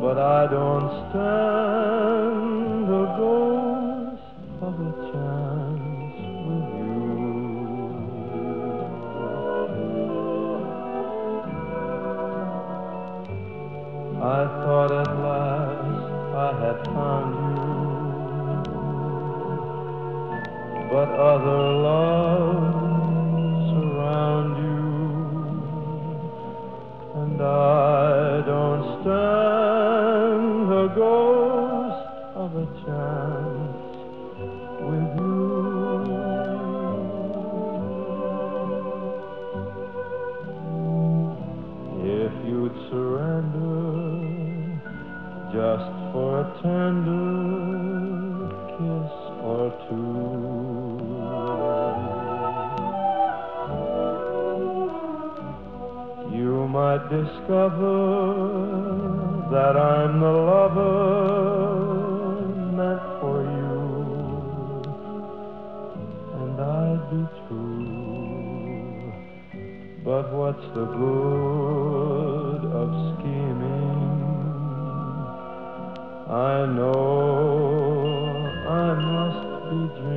but I don't stand a ghost of a chance with you. I thought at last I had found you, but other loves surround you, and I don't stand a ghost of a chance with you. If you'd surrender just for a tender kiss or two, you might discover that I'm the lover meant for you, and I'd be true. But what's the good of scheming? I know I must be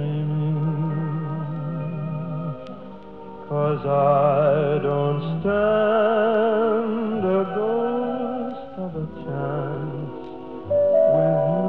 dreaming, 'cause I don't stand a ghost of a chance with you.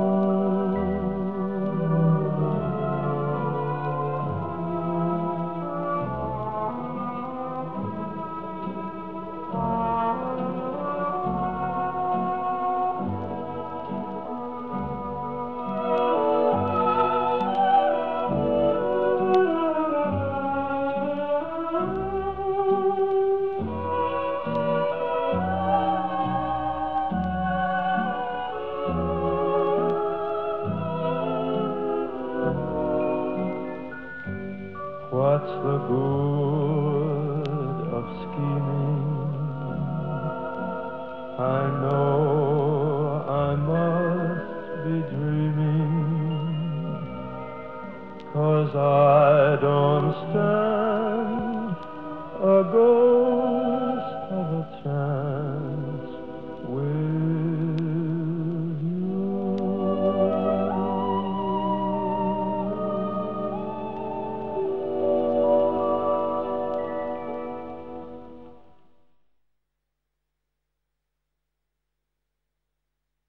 What's the good